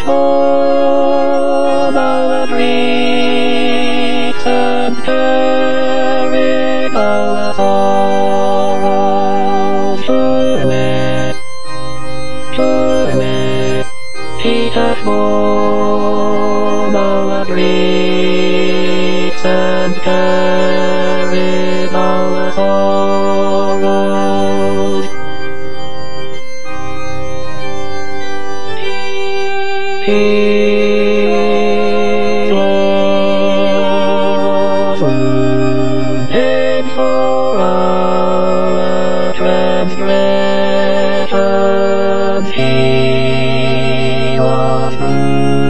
all our griefs and carried our sorrows. Surely, he hath borne our griefs and carried our sorrows. He was wounded for our transgressions, he was bruised